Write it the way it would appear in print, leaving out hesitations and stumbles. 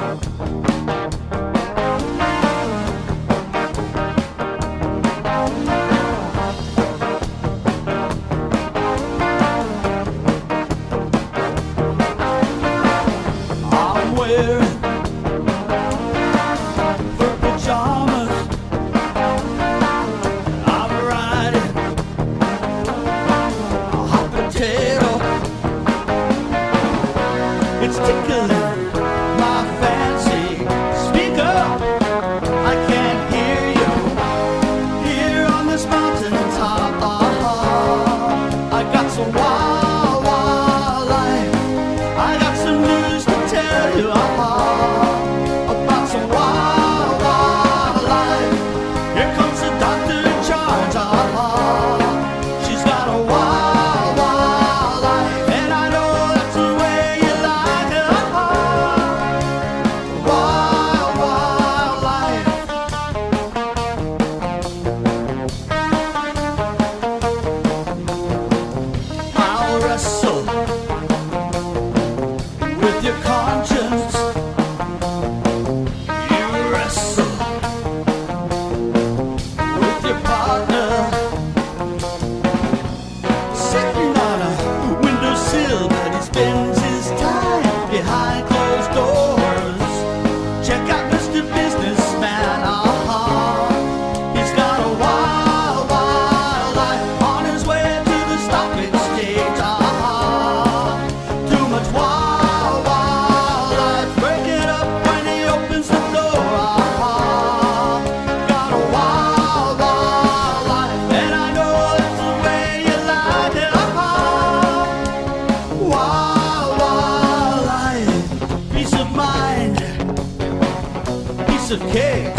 I'm wearing fur pajamas. I'm riding a hot potato. It's tickling my fancy. Speak up, I can't hear you here on this mountain top. I got some wild, wild life. I got some news to tell you about some wild, wild life. Here comes the doctor in charge. She's got a wild, wild life, and I know that's the way you like it. Wild, wild life. I'll wrestle with your conscience. You wrestle with your partner. Sitting on a windowsill, but he spends his time behind closed doors. Check out Mr. Businessman. He's got a wild, wild life on his way to the stock exchange. Too much wild, wild life. Break it up when he opens the door. Got a wild, wild life, and I know that's the way you like it. Wild, wild life. Peace of mind, piece of cake.